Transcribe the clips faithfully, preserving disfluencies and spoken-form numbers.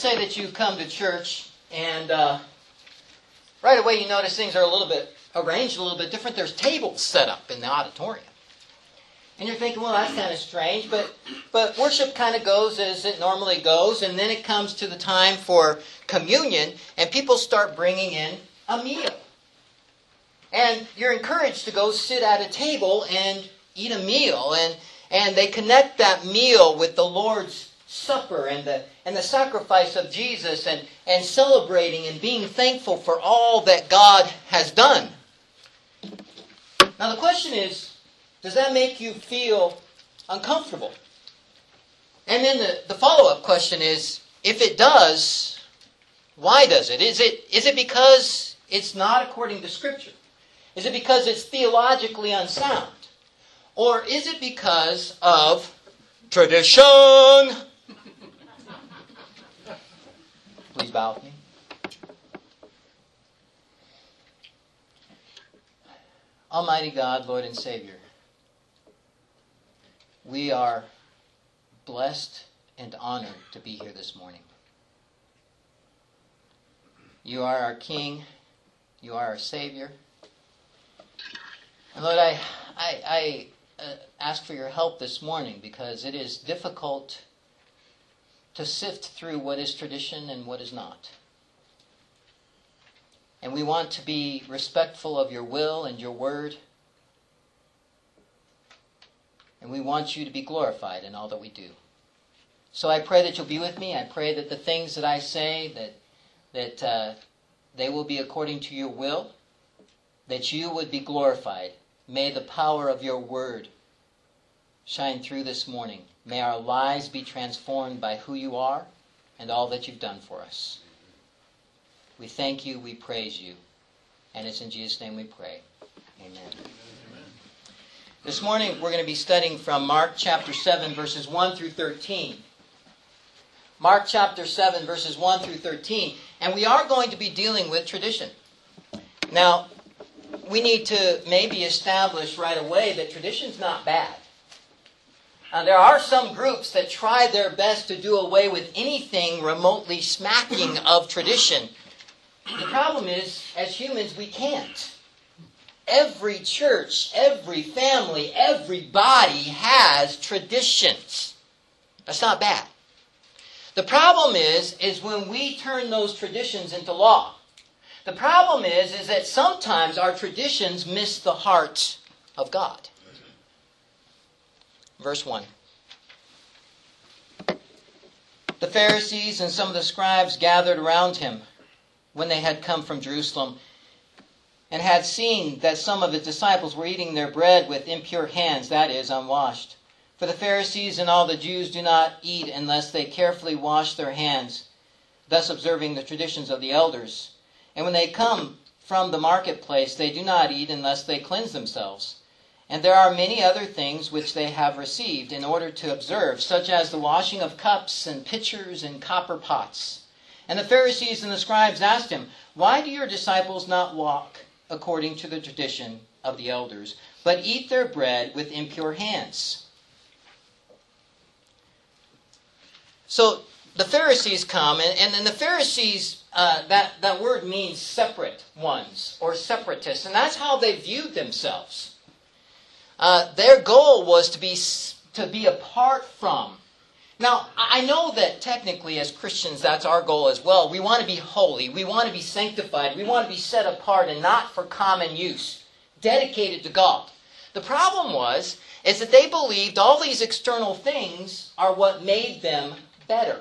say that you come to church and uh, right away you notice things are a little bit arranged a little bit different. There's tables set up in the auditorium. And you're thinking, well, that's kind of strange, but but worship kind of goes as it normally goes, and then it comes to the time for communion, and people start bringing in a meal. And you're encouraged to go sit at a table and eat a meal, and, and they connect that meal with the Lord's Supper and the and the sacrifice of Jesus, and, and celebrating and being thankful for all that God has done. Now the question is, does that make you feel uncomfortable? And then the, the follow-up question is, if it does, why does it? Is it is it because it's not according to Scripture? Is it because it's theologically unsound? Or is it because of tradition? Please bow with me. Almighty God, Lord and Savior, we are blessed and honored to be here this morning. You are our King. You are our Savior. And Lord, I, I, I uh, ask for your help this morning, because it is difficult to sift through what is tradition and what is not. And we want to be respectful of your will and your word. And we want you to be glorified in all that we do. So I pray that you'll be with me. I pray that the things that I say, that that uh, they will be according to your will, that you would be glorified. May the power of your word shine through this morning. May our lives be transformed by who you are and all that you've done for us. We thank you, we praise you, and it's in Jesus' name we pray. Amen. This morning we're going to be studying from Mark chapter seven, verses one through thirteen. Mark chapter seven, verses one through thirteen. And we are going to be dealing with tradition. Now, we need to maybe establish right away that tradition's not bad. Uh, there are some groups that try their best to do away with anything remotely smacking of tradition. The problem is, as humans, we can't. Every church, every family, everybody has traditions. That's not bad. The problem is, is when we turn those traditions into law. The problem is, is that sometimes our traditions miss the heart of God. Verse one. The Pharisees and some of the scribes gathered around him when they had come from Jerusalem, and had seen that some of his disciples were eating their bread with impure hands, that is, unwashed. For the Pharisees and all the Jews do not eat unless they carefully wash their hands, thus observing the traditions of the elders. And when they come from the marketplace, they do not eat unless they cleanse themselves. And there are many other things which they have received in order to observe, such as the washing of cups and pitchers and copper pots. And the Pharisees and the scribes asked him, "Why do your disciples not walk according to the tradition of the elders, but eat their bread with impure hands?" So the Pharisees come, and, and then the Pharisees, uh, that, that word means separate ones, or separatists, and that's how they viewed themselves. Uh, their goal was to be to be apart from. Now, I know that technically as Christians, that's our goal as well. We want to be holy. We want to be sanctified. We want to be set apart and not for common use, dedicated to God. The problem was, is that they believed all these external things are what made them better.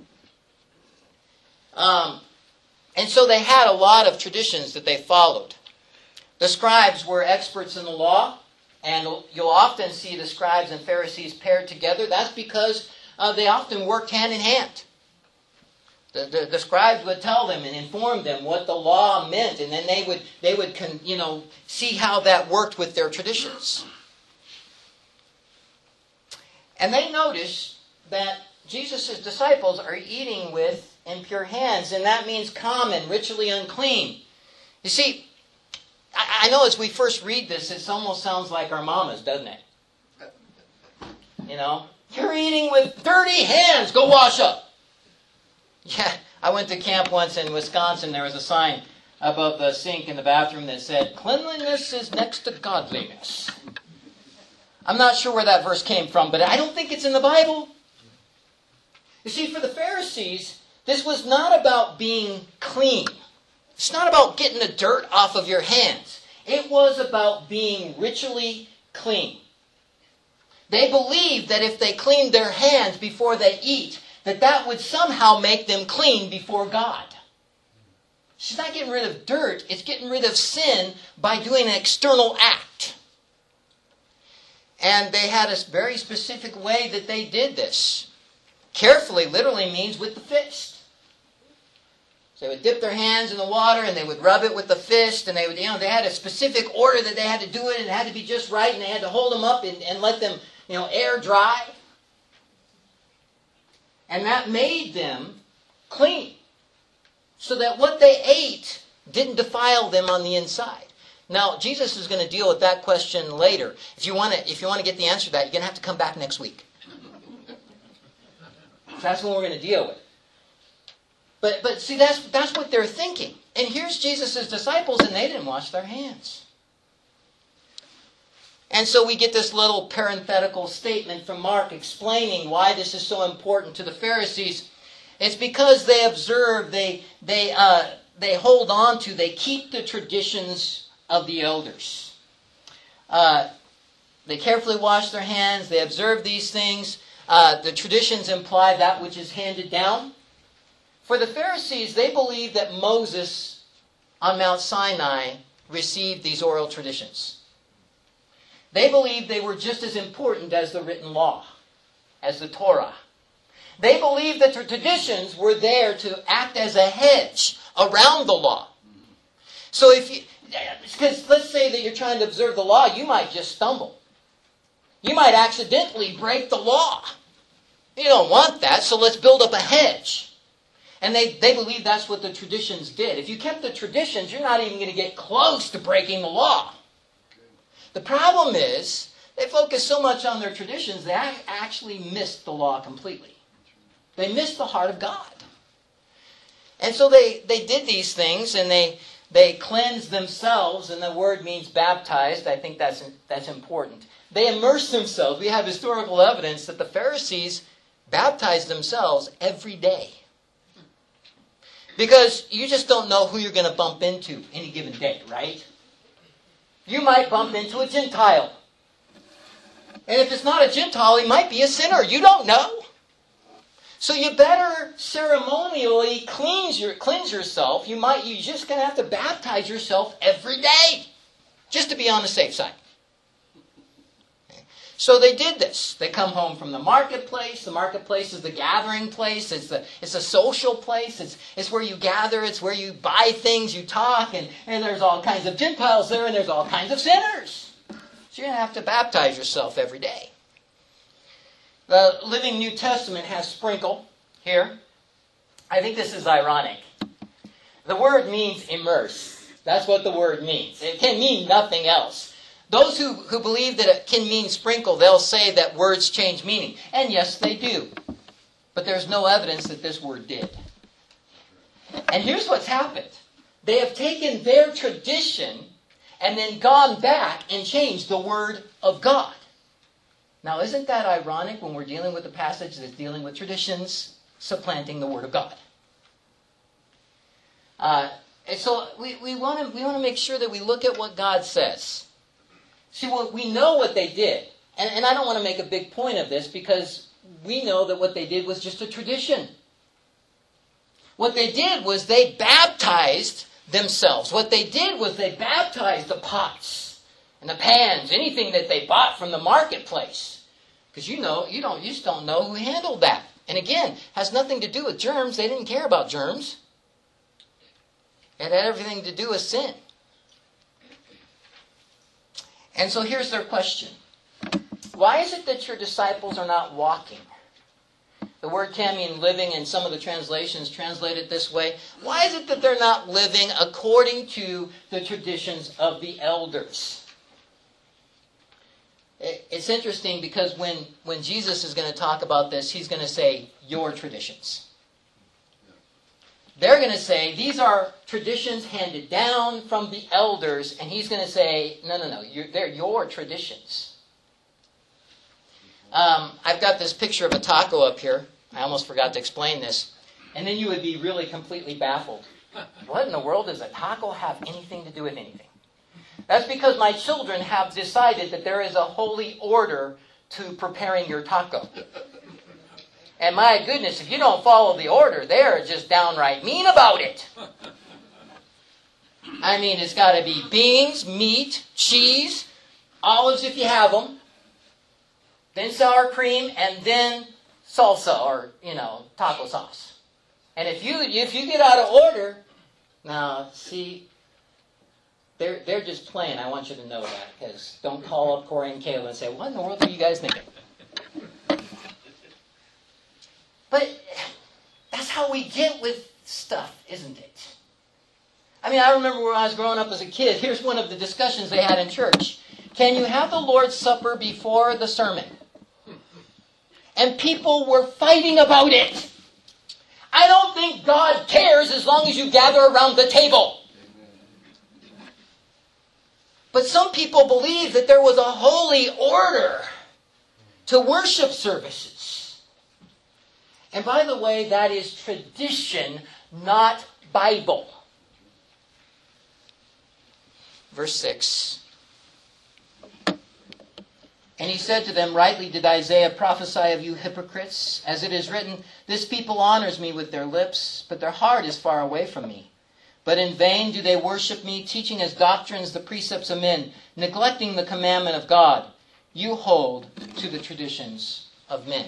Um, and so they had a lot of traditions that they followed. The scribes were experts in the law, and you'll often see the scribes and Pharisees paired together. That's because Uh, they often worked hand in hand. The, the, the scribes would tell them and inform them what the law meant, and then they would they would con, you know see how that worked with their traditions. And they noticed that Jesus' disciples are eating with impure hands, and that means common, ritually unclean. You see, I, I know as we first read this, it almost sounds like our mamas, doesn't it? You know? You're eating with dirty hands. Go wash up. Yeah, I went to camp once in Wisconsin. There was a sign above the sink in the bathroom that said, "Cleanliness is next to godliness." I'm not sure where that verse came from, but I don't think it's in the Bible. You see, for the Pharisees, this was not about being clean. It's not about getting the dirt off of your hands. It was about being ritually clean. They believed that if they cleaned their hands before they eat, that that would somehow make them clean before God. It's not getting rid of dirt. It's getting rid of sin by doing an external act. And they had a very specific way that they did this. Carefully literally means with the fist. So they would dip their hands in the water and they would rub it with the fist, and they would, you know, they had a specific order that they had to do it, and it had to be just right, and they had to hold them up and, and let them, you know, air dry. And that made them clean, so that what they ate didn't defile them on the inside. Now, Jesus is going to deal with that question later. If you want to, if you want to get the answer to that, you're going to have to come back next week. So that's what we're going to deal with. But but see, that's that's what they're thinking. And here's Jesus' disciples, and they didn't wash their hands. And so we get this little parenthetical statement from Mark explaining why this is so important to the Pharisees. It's because they observe, they they uh, they hold on to, they keep the traditions of the elders. Uh, they carefully wash their hands. They observe these things. Uh, the traditions imply that which is handed down. For the Pharisees, they believed that Moses on Mount Sinai received these oral traditions. They believed they were just as important as the written law, as the Torah. They believed that the traditions were there to act as a hedge around the law. So if you, because let's say that you're trying to observe the law, you might just stumble. You might accidentally break the law. You don't want that, so let's build up a hedge. And they, they believe that's what the traditions did. If you kept the traditions, you're not even going to get close to breaking the law. The problem is, they focus so much on their traditions, they actually missed the law completely. They missed the heart of God. And so they, they did these things, and they, they cleansed themselves, and the word means baptized. I think that's, that's important. They immersed themselves. We have historical evidence that the Pharisees baptized themselves every day. Because you just don't know who you're going to bump into any given day, right? You might bump into a Gentile. And if it's not a Gentile, he might be a sinner. You don't know. So you better ceremonially cleanse, your, cleanse yourself. You might, you're just going to have to baptize yourself every day, just to be on the safe side. So they did this. They come home from the marketplace. The marketplace is the gathering place. It's the it's a social place. It's it's where you gather. It's where you buy things, you talk, and, and there's all kinds of Gentiles there, and there's all kinds of sinners. So you're going to have to baptize yourself every day. The Living New Testament has sprinkle here. I think this is ironic. The word means immerse. That's what the word means. It can mean nothing else. Those who, who believe that it can mean sprinkle, they'll say that words change meaning. And yes, they do. But there's no evidence that this word did. And here's what's happened. They have taken their tradition and then gone back and changed the word of God. Now, isn't that ironic when we're dealing with a passage that's dealing with traditions supplanting the word of God? Uh, and so we, we want to we want to make sure that we look at what God says. See, well, we know what they did. And, and I don't want to make a big point of this because we know that what they did was just a tradition. What they did was they baptized themselves. What they did was they baptized the pots and the pans, anything that they bought from the marketplace. Because you know, you don't, you just don't know who handled that. And again, has nothing to do with germs. They didn't care about germs. It had everything to do with sin. And so here's their question. Why is it that your disciples are not walking? The word can mean living, and some of the translations translate it this way. Why is it that they're not living according to the traditions of the elders? It's interesting because when, when Jesus is going to talk about this, he's going to say, your traditions. they're going to say, these are traditions handed down from the elders. And he's going to say, no, no, no, you're, they're your traditions. Um, I've got this picture of a taco up here. I almost forgot to explain this. And then you would be really completely baffled. What in the world does a taco have anything to do with anything? That's because my children have decided that there is a holy order to preparing your taco. And my goodness, if you don't follow the order, they're just downright mean about it. I mean, it's got to be beans, meat, cheese, olives if you have them, then sour cream, and then salsa or, you know, taco sauce. And if you if you get out of order, now, see, they're, they're just playing. I want you to know that, because don't call up Corey and Kayla and say, what in the world are you guys thinking? But that's how we get with stuff, isn't it? I mean, I remember when I was growing up as a kid, here's one of the discussions they had in church. Can you have the Lord's Supper before the sermon? And people were fighting about it. I don't think God cares as long as you gather around the table. But some people believe that there was a holy order to worship services. And by the way, that is tradition, not Bible. Verse six. And he said to them, rightly did Isaiah prophesy of you hypocrites, as it is written, this people honors me with their lips, but their heart is far away from me. But in vain do they worship me, teaching as doctrines the precepts of men, neglecting the commandment of God. You hold to the traditions of men.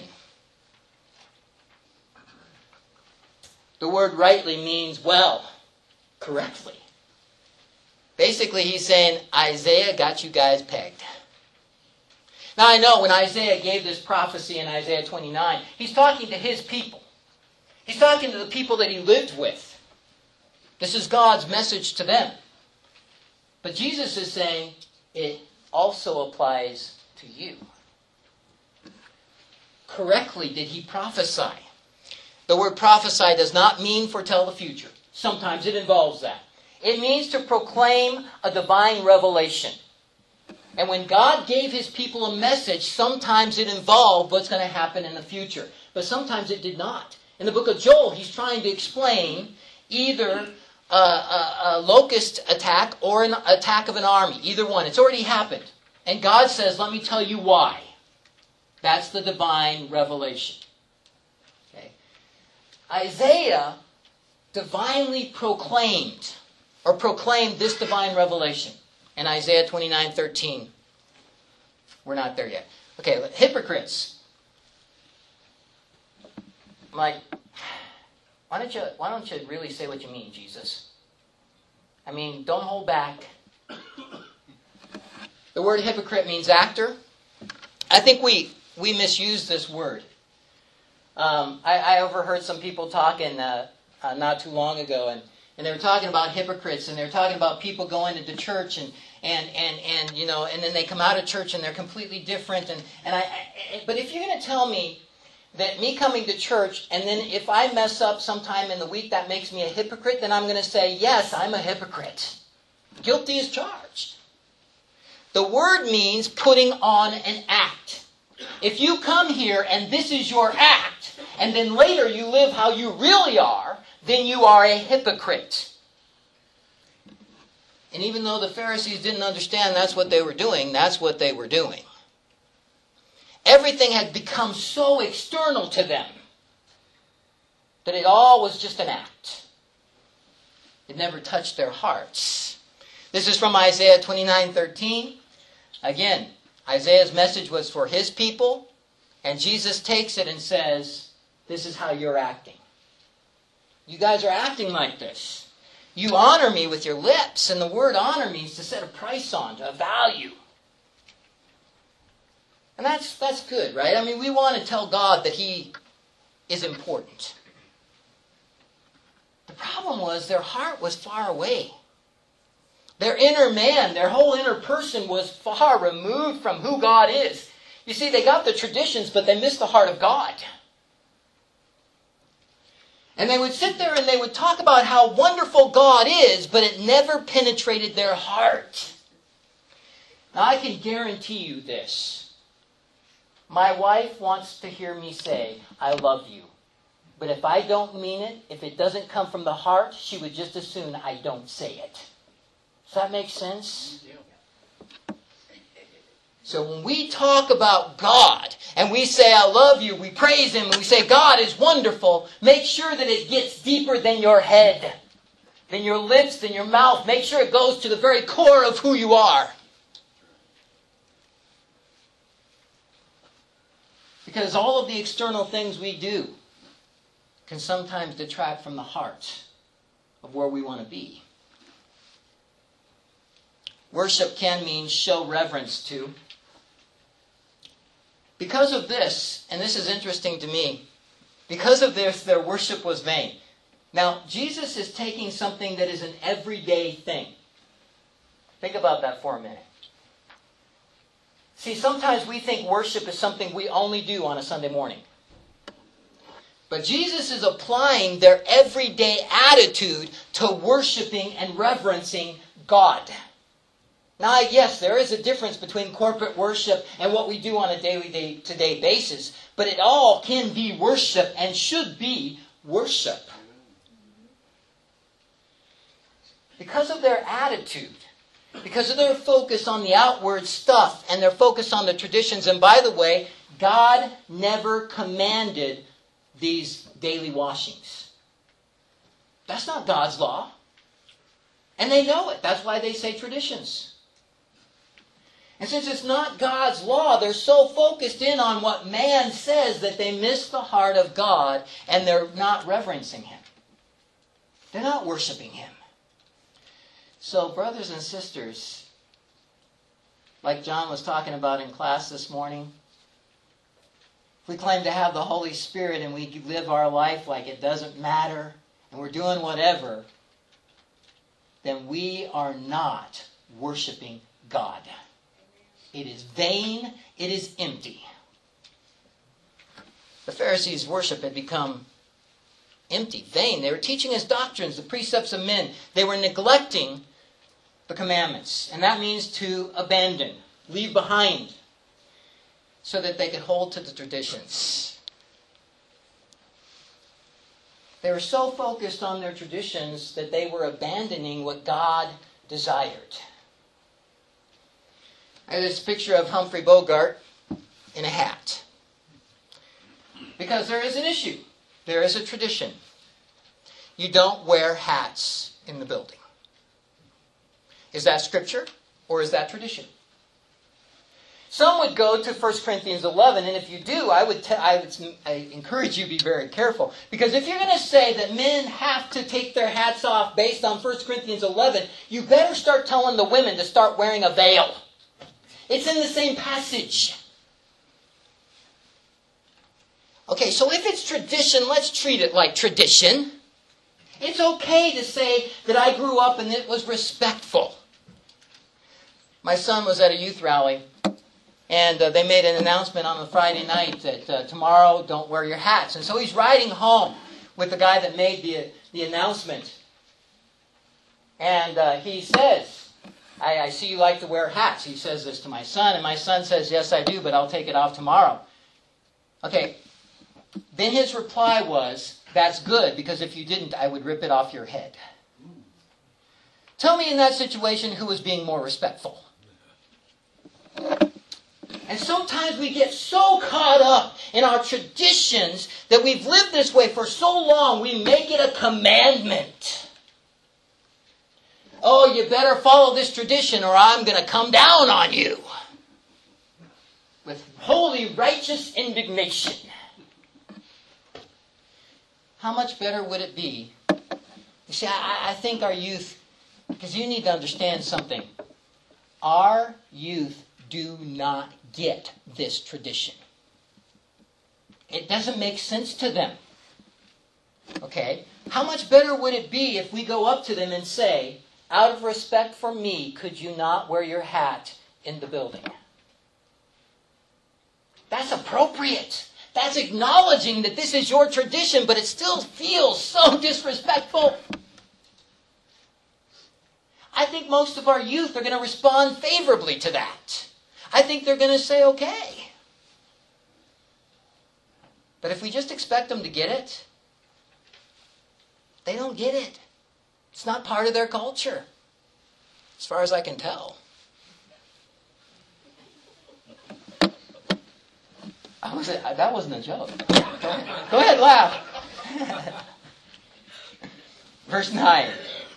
The word rightly means well, correctly. Basically, he's saying, Isaiah got you guys pegged. Now, I know when Isaiah gave this prophecy in Isaiah twenty-nine, he's talking to his people. He's talking to the people that he lived with. This is God's message to them. But Jesus is saying it also applies to you. Correctly did he prophesy. The word prophesy does not mean foretell the future. Sometimes it involves that. It means to proclaim a divine revelation. And when God gave his people a message, sometimes it involved what's going to happen in the future. But sometimes it did not. In the book of Joel, he's trying to explain either a, a, a locust attack or an attack of an army. Either one. It's already happened. And God says, let me tell you why. That's the divine revelation. Okay. Isaiah divinely proclaimed, or proclaimed this divine revelation. In Isaiah twenty-nine thirteen. We're not there yet. Okay, hypocrites. Like, why don't you why don't you really say what you mean, Jesus? I mean, don't hold back. The word hypocrite means actor. I think we we misuse this word. Um, I, I overheard some people talking uh, uh, not too long ago, and And they were talking about hypocrites, and they were talking about people going into church, and and and and you know, and then they come out of church and they're completely different. And and I, I but if you're going to tell me that me coming to church, and then if I mess up sometime in the week, that makes me a hypocrite, then I'm going to say yes, I'm a hypocrite. Guilty as charged. The word means putting on an act. If you come here and this is your act, and then later you live how you really are, then you are a hypocrite. And even though the Pharisees didn't understand that's what they were doing, that's what they were doing. Everything had become so external to them that it all was just an act. It never touched their hearts. This is from Isaiah twenty-nine thirteen. Again, Isaiah's message was for his people, and Jesus takes it and says, this is how you're acting. You guys are acting like this. You honor me with your lips, and the word honor means to set a price on, to a value. And that's that's good, right? I mean, we want to tell God that he is important. The problem was their heart was far away. Their inner man, their whole inner person was far removed from who God is. You see, they got the traditions, but they missed the heart of God. And they would sit there and they would talk about how wonderful God is, but it never penetrated their heart. Now, I can guarantee you this. My wife wants to hear me say, I love you. But if I don't mean it, if it doesn't come from the heart, she would just as soon I don't say it. Does that make sense? So when we talk about God and we say, I love you, we praise Him, and we say, God is wonderful, make sure that it gets deeper than your head, than your lips, than your mouth. Make sure it goes to the very core of who you are. Because all of the external things we do can sometimes detract from the heart of where we want to be. Worship can mean show reverence to. Because of this, and this is interesting to me, because of this, their worship was vain. Now, Jesus is taking something that is an everyday thing. Think about that for a minute. See, sometimes we think worship is something we only do on a Sunday morning. But Jesus is applying their everyday attitude to worshiping and reverencing God. Now, yes, there is a difference between corporate worship and what we do on a daily day-to-day basis, but it all can be worship and should be worship. Because of their attitude, because of their focus on the outward stuff and their focus on the traditions, and by the way, God never commanded these daily washings. That's not God's law. And they know it. That's why they say traditions. And since it's not God's law, they're so focused in on what man says that they miss the heart of God and they're not reverencing Him. They're not worshiping Him. So, brothers and sisters, like John was talking about in class this morning, if we claim to have the Holy Spirit and we live our life like it doesn't matter and we're doing whatever, then we are not worshiping God. It is vain. It is empty. The Pharisees' worship had become empty, vain. They were teaching as doctrines, the precepts of men. They were neglecting the commandments. And that means to abandon, leave behind, so that they could hold to the traditions. They were so focused on their traditions that they were abandoning what God desired. I have this picture of Humphrey Bogart in a hat. Because there is an issue. There is a tradition. You don't wear hats in the building. Is that scripture or is that tradition? Some would go to First Corinthians eleven, and if you do, I would, te- I would I encourage you to be very careful. Because if you're going to say that men have to take their hats off based on First Corinthians eleven, you better start telling the women to start wearing a veil. It's in the same passage. Okay, so if it's tradition, let's treat it like tradition. It's okay to say that I grew up and it was respectful. My son was at a youth rally, and uh, they made an announcement on a Friday night that uh, tomorrow don't wear your hats. And so he's riding home with the guy that made the, the announcement. And uh, he says, I, I see you like to wear hats. He says this to my son, and my son says, yes, I do, but I'll take it off tomorrow. Okay, then his reply was, that's good, because if you didn't, I would rip it off your head. Tell me in that situation who was being more respectful. And sometimes we get so caught up in our traditions that we've lived this way for so long, we make it a commandment. Oh, you better follow this tradition or I'm going to come down on you. With holy, righteous indignation. How much better would it be? You see, I, I think our youth, because you need to understand something. Our youth do not get this tradition. It doesn't make sense to them. Okay? How much better would it be if we go up to them and say, out of respect for me, could you not wear your hat in the building? That's appropriate. That's acknowledging that this is your tradition, but it still feels so disrespectful. I think most of our youth are going to respond favorably to that. I think they're going to say, okay. But if we just expect them to get it, they don't get it. It's not part of their culture, as far as I can tell. I was, that wasn't a joke. Go ahead, Go ahead laugh. Verse nine.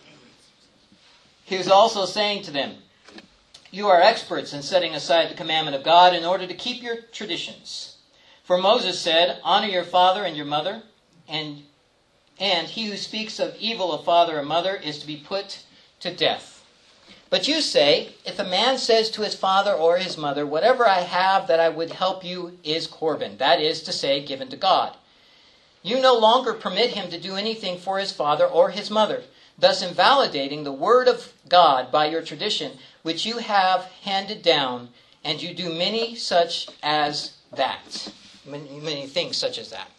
He was also saying to them, you are experts in setting aside the commandment of God in order to keep your traditions. For Moses said, honor your father and your mother, and, and he who speaks of evil of father or mother is to be put to death. But you say, if a man says to his father or his mother, whatever I have that I would help you is Corban, that is to say, given to God. You no longer permit him to do anything for his father or his mother, thus invalidating the word of God by your tradition, which you have handed down, and you do many such as that. Many, many things such as that.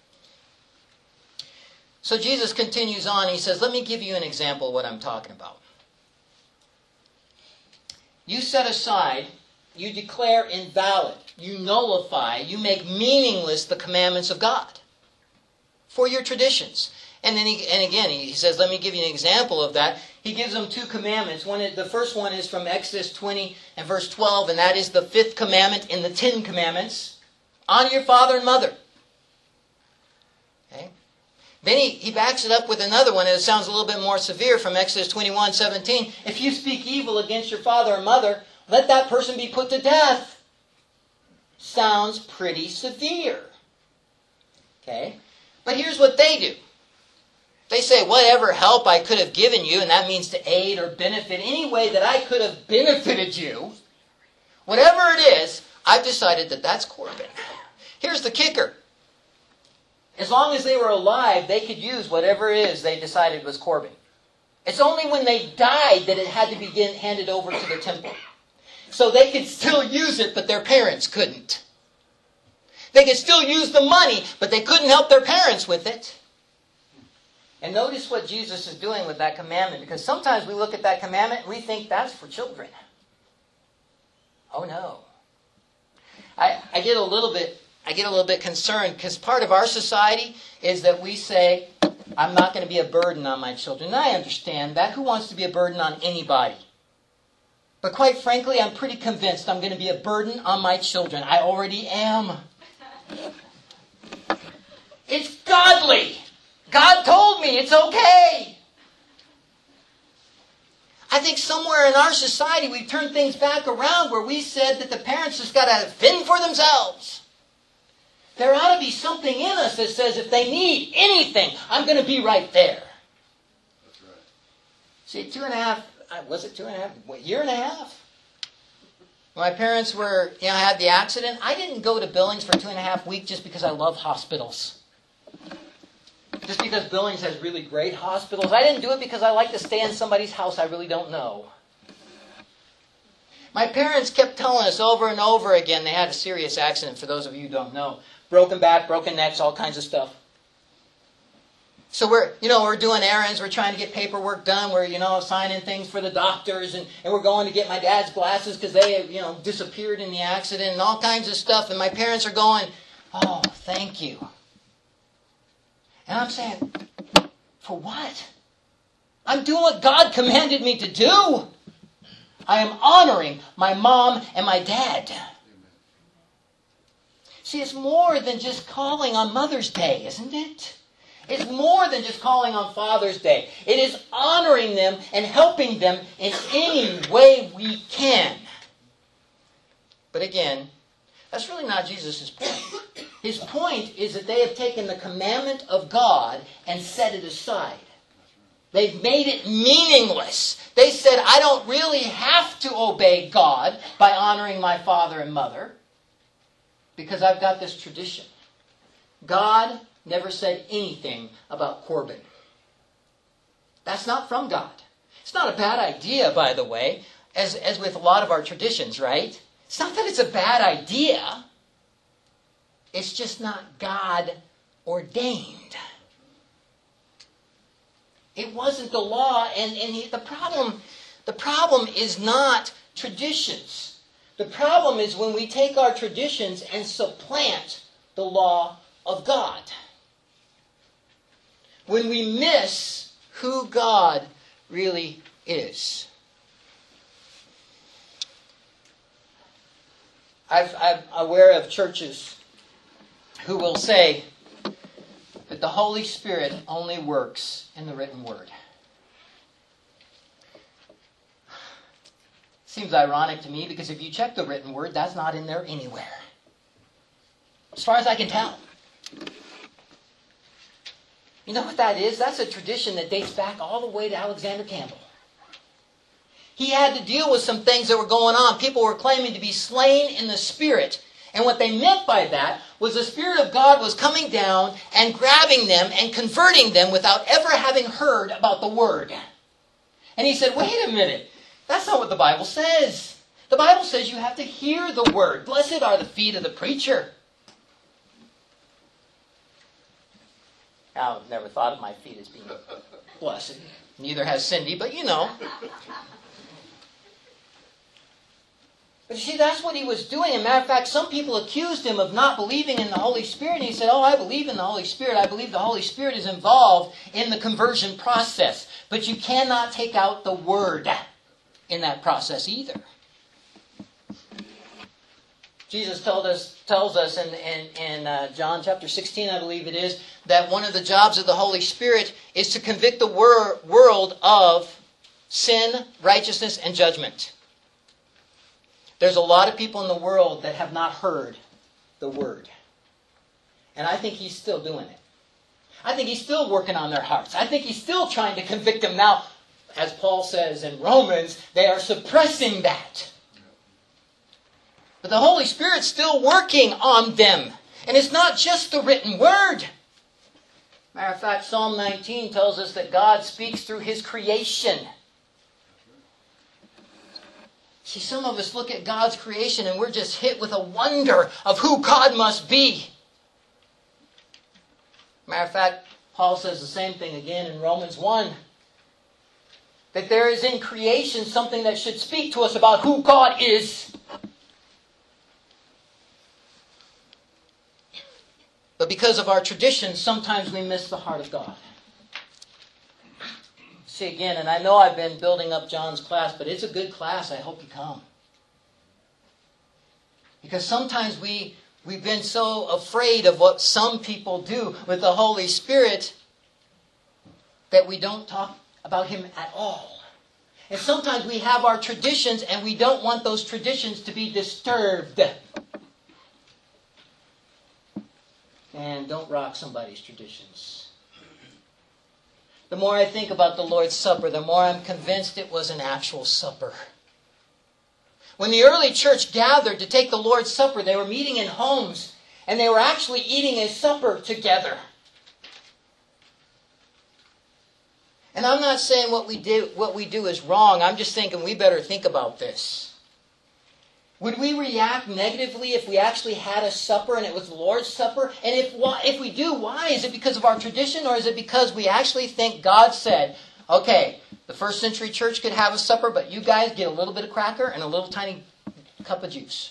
So Jesus continues on. He says, let me give you an example of what I'm talking about. You set aside, you declare invalid, you nullify, you make meaningless the commandments of God for your traditions. And then he, and again, he says, let me give you an example of that. He gives them two commandments. One, the first one is from Exodus twenty and verse twelve, and that is the fifth commandment in the Ten Commandments. Honor your father and mother. Okay. Then he, he backs it up with another one, and it sounds a little bit more severe from Exodus twenty-one seventeen. If you speak evil against your father or mother, let that person be put to death. Sounds pretty severe. Okay. But here's what they do. They say, whatever help I could have given you, and that means to aid or benefit, any way that I could have benefited you, whatever it is, I've decided that that's Corban. Here's the kicker. As long as they were alive, they could use whatever it is they decided was Corban. It's only when they died that it had to be handed over to the temple. So they could still use it, but their parents couldn't. They could still use the money, but they couldn't help their parents with it. And notice what Jesus is doing with that commandment, because sometimes we look at that commandment and we think that's for children. Oh no. I, I get a little bit I get a little bit concerned because part of our society is that we say, I'm not going to be a burden on my children. And I understand that. Who wants to be a burden on anybody? But quite frankly, I'm pretty convinced I'm going to be a burden on my children. I already am. It's godly. God told me it's okay. I think somewhere in our society we've turned things back around where we said that the parents just got to fend for themselves. There ought to be something in us that says if they need anything, I'm going to be right there. That's right. See, two and a half, was it two and a half, what, year and a half? When my parents were, you know, had the accident, I didn't go to Billings for two and a half weeks just because I love hospitals. Just because Billings has really great hospitals. I didn't do it because I like to stay in somebody's house I really don't know. My parents kept telling us over and over again, they had a serious accident, for those of you who don't know. Broken back, broken necks, all kinds of stuff. So we're, you know, we're doing errands, we're trying to get paperwork done, we're, you know, signing things for the doctors, and, and we're going to get my dad's glasses because they, you know, disappeared in the accident and all kinds of stuff. And my parents are going, oh, thank you. And I'm saying, for what? I'm doing what God commanded me to do. I am honoring my mom and my dad. See, it's more than just calling on Mother's Day, isn't it? It's more than just calling on Father's Day. It is honoring them and helping them in any way we can. But again, that's really not Jesus' point. His point is that they have taken the commandment of God and set it aside. They've made it meaningless. They said, I don't really have to obey God by honoring my father and mother because I've got this tradition. God never said anything about Corban. That's not from God. It's not a bad idea, by the way, as, as with a lot of our traditions, right? It's not that it's a bad idea. It's just not God ordained. It wasn't the law, and, and he, the problem, the problem is not traditions. The problem is when we take our traditions and supplant the law of God. When we miss who God really is. I've, I'm aware of churches who will say that the Holy Spirit only works in the written word. Seems ironic to me because if you check the written word, that's not in there anywhere. As far as I can tell. You know what that is? That's a tradition that dates back all the way to Alexander Campbell. He had to deal with some things that were going on. People were claiming to be slain in the Spirit. And what they meant by that was the Spirit of God was coming down and grabbing them and converting them without ever having heard about the Word. And he said, wait a minute. That's not what the Bible says. The Bible says you have to hear the Word. Blessed are the feet of the preacher. I've never thought of my feet as being blessed. Neither has Cindy, but you know. But you see, that's what he was doing. As a matter of fact, some people accused him of not believing in the Holy Spirit. And he said, oh, I believe in the Holy Spirit. I believe the Holy Spirit is involved in the conversion process. But you cannot take out the Word in that process either. Jesus told us, tells us in, in, in uh, John chapter sixteen, I believe it is, that one of the jobs of the Holy Spirit is to convict the wor- world of sin, righteousness, and judgment. There's a lot of people in the world that have not heard the Word. And I think He's still doing it. I think He's still working on their hearts. I think He's still trying to convict them. Now, as Paul says in Romans, they are suppressing that. But the Holy Spirit's still working on them. And it's not just the written Word. Matter of fact, Psalm nineteen tells us that God speaks through His creation. See, some of us look at God's creation and we're just hit with a wonder of who God must be. Matter of fact, Paul says the same thing again in Romans one. That there is in creation something that should speak to us about who God is. But because of our traditions, sometimes we miss the heart of God. See again, and I know I've been building up John's class, but it's a good class. I hope you come. Because sometimes we, we've been so afraid of what some people do with the Holy Spirit that we don't talk about Him at all. And sometimes we have our traditions and we don't want those traditions to be disturbed. And don't rock somebody's traditions. The more I think about the Lord's Supper, the more I'm convinced it was an actual supper. When the early church gathered to take the Lord's Supper, they were meeting in homes, and they were actually eating a supper together. And I'm not saying what we do, what we do is wrong. I'm just thinking we better think about this. Would we react negatively if we actually had a supper and it was the Lord's Supper? And if if we do, why? Is it because of our tradition, or is it because we actually think God said, okay, the first century church could have a supper, but you guys get a little bit of cracker and a little tiny cup of juice?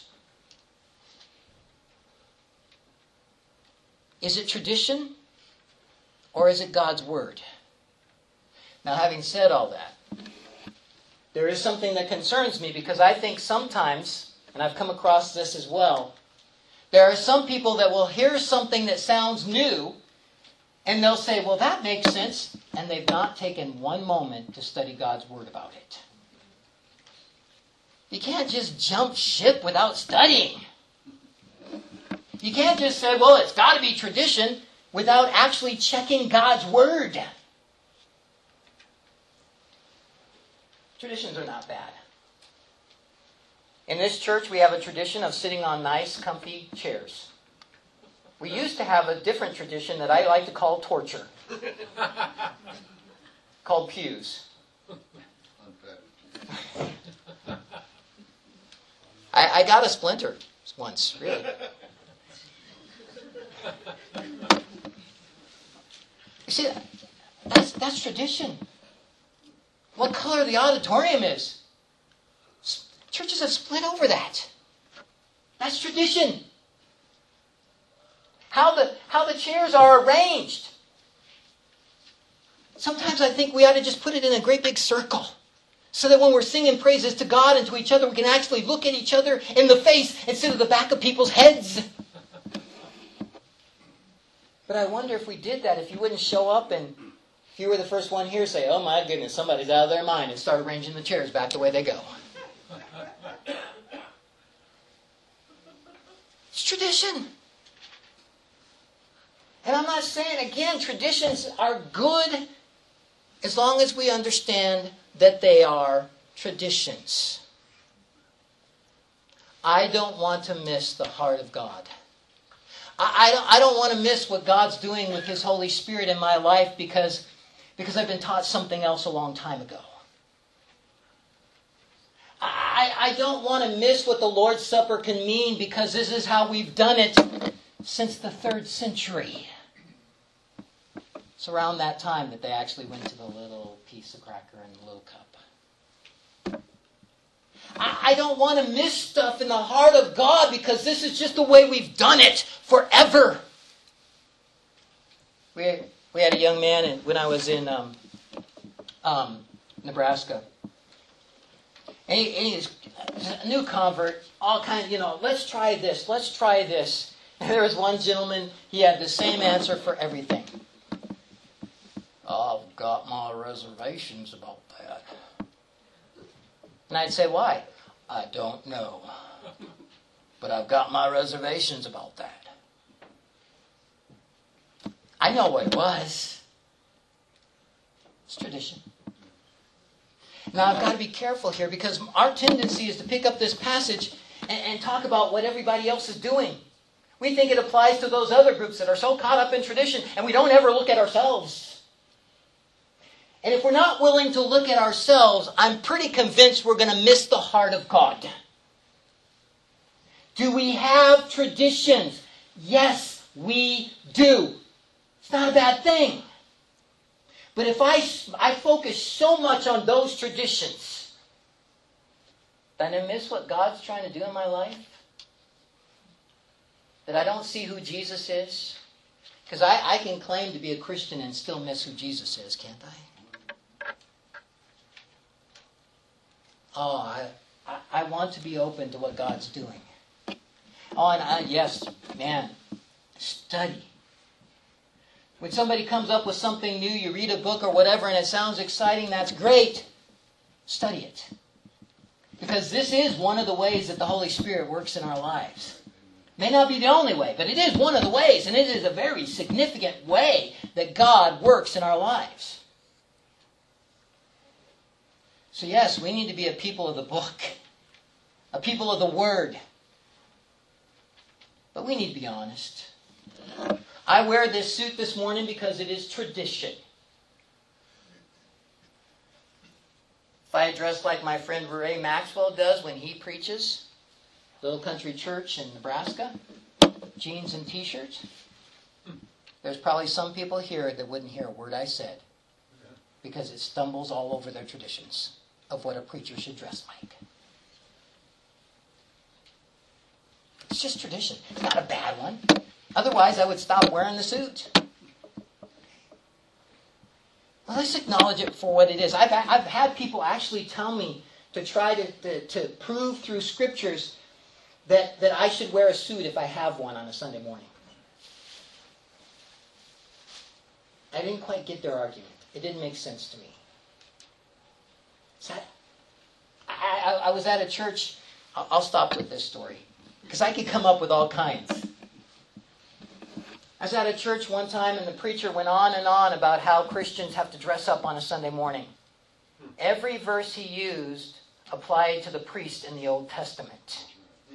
Is it tradition, or is it God's Word? Now, having said all that, there is something that concerns me, because I think sometimes, and I've come across this as well, there are some people that will hear something that sounds new, and they'll say, well, that makes sense, and they've not taken one moment to study God's Word about it. You can't just jump ship without studying. You can't just say, well, it's got to be tradition, without actually checking God's Word. Traditions are not bad. In this church, we have a tradition of sitting on nice, comfy chairs. We used to have a different tradition that I like to call torture, called pews. I, I got a splinter once, really. You see, that's, that's tradition. What color the auditorium is. Churches have split over that. That's tradition. How the, how the chairs are arranged. Sometimes I think we ought to just put it in a great big circle. So that when we're singing praises to God and to each other, we can actually look at each other in the face instead of the back of people's heads. But I wonder if we did that, if you wouldn't show up and if you were the first one here, say, oh my goodness, somebody's out of their mind, and start arranging the chairs back the way they go. It's tradition. And I'm not saying, again, traditions are good as long as we understand that they are traditions. I don't want to miss the heart of God. I, I, don't, I don't want to miss what God's doing with His Holy Spirit in my life because, because I've been taught something else a long time ago. I, I don't want to miss what the Lord's Supper can mean because this is how we've done it since the third century. It's around that time that they actually went to the little piece of cracker and the little cup. I, I don't want to miss stuff in the heart of God because this is just the way we've done it forever. We, we had a young man in, when I was in um, um, Nebraska. And he, and he was a new convert, all kind of, you know, let's try this, let's try this. And there was one gentleman, he had the same answer for everything. I've got my reservations about that. And I'd say, why? I don't know. But I've got my reservations about that. I know what it was. It's tradition. Now, I've got to be careful here because our tendency is to pick up this passage and, and talk about what everybody else is doing. We think it applies to those other groups that are so caught up in tradition, and we don't ever look at ourselves. And if we're not willing to look at ourselves, I'm pretty convinced we're going to miss the heart of God. Do we have traditions? Yes, we do. It's not a bad thing. But if I, I focus so much on those traditions, then I miss what God's trying to do in my life. That I don't see who Jesus is. Because I, I can claim to be a Christian and still miss who Jesus is, can't I? Oh, I, I, I want to be open to what God's doing. Oh, and I, yes, man, study. When somebody comes up with something new, you read a book or whatever, and it sounds exciting, that's great. Study it. Because this is one of the ways that the Holy Spirit works in our lives. May not be the only way, but it is one of the ways, and it is a very significant way that God works in our lives. So yes, we need to be a people of the book, a people of the Word. But we need to be honest. I wear this suit this morning because it is tradition. If I dress like my friend Ray Maxwell does when he preaches, Little Country Church in Nebraska, jeans and t-shirts, there's probably some people here that wouldn't hear a word I said because it stumbles all over their traditions of what a preacher should dress like. It's just tradition. It's not a bad one. Otherwise, I would stop wearing the suit. Well, let's acknowledge it for what it is. I've, I've had people actually tell me to try to, to, to prove through scriptures that, that I should wear a suit if I have one on a Sunday morning. I didn't quite get their argument. It didn't make sense to me. So I, I, I was at a church. I'll, I'll stop with this story because I could come up with all kinds. I was at a church one time and the preacher went on and on about how Christians have to dress up on a Sunday morning. Every verse he used applied to the priest in the Old Testament.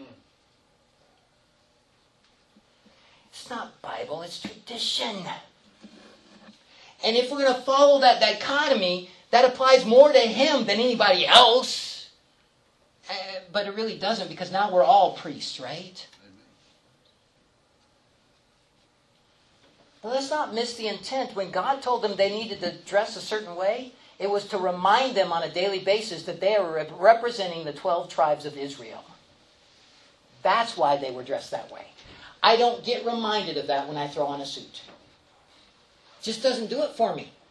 It's not Bible, it's tradition. And if we're going to follow that dichotomy, that applies more to him than anybody else. Uh, but it really doesn't because now we're all priests, right? But let's not miss the intent. When God told them they needed to dress a certain way, it was to remind them on a daily basis that they are representing the twelve tribes of Israel. That's why they were dressed that way. I don't get reminded of that when I throw on a suit. It just doesn't do it for me.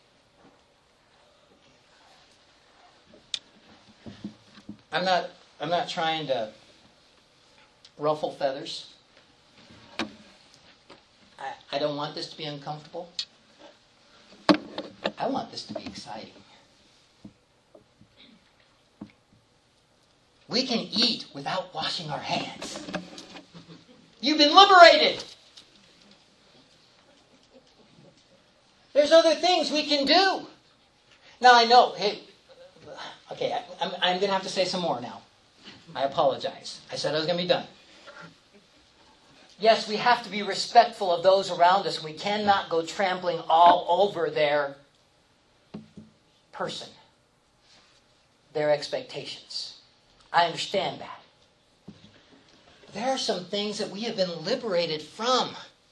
I'm not, I'm not trying to ruffle feathers. I, I don't want this to be uncomfortable. I want this to be exciting. We can eat without washing our hands. You've been liberated. There's other things we can do. Now I know, hey, okay, I, I'm, I'm going to have to say some more now. I apologize. I said I was going to be done. Yes, we have to be respectful of those around us. We cannot go trampling all over their person, their expectations. I understand that. There are some things that we have been liberated from.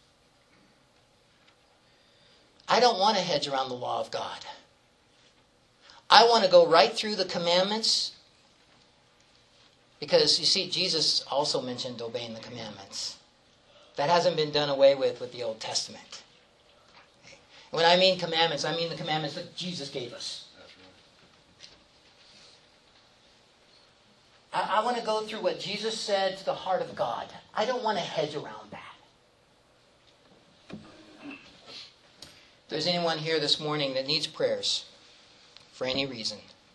I don't want to hedge around the law of God. I want to go right through the commandments because, you see, Jesus also mentioned obeying the commandments. That hasn't been done away with with the Old Testament. When I mean commandments, I mean the commandments that Jesus gave us. I, I want to go through what Jesus said to the heart of God. I don't want to hedge around that. If there's anyone here this morning that needs prayers for any reason,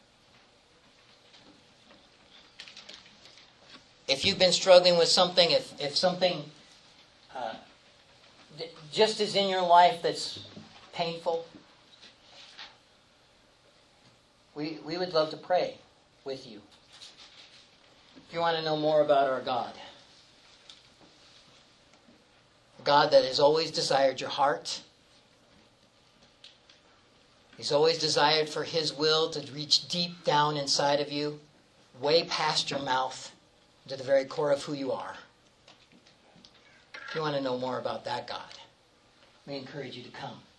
if you've been struggling with something, if, if something uh, just is in your life that's painful, we, we would love to pray with you. If you want to know more about our God, a God that has always desired your heart, He's always desired for His will to reach deep down inside of you, way past your mouth, to the very core of who you are. If you want to know more about that God, we encourage you to come.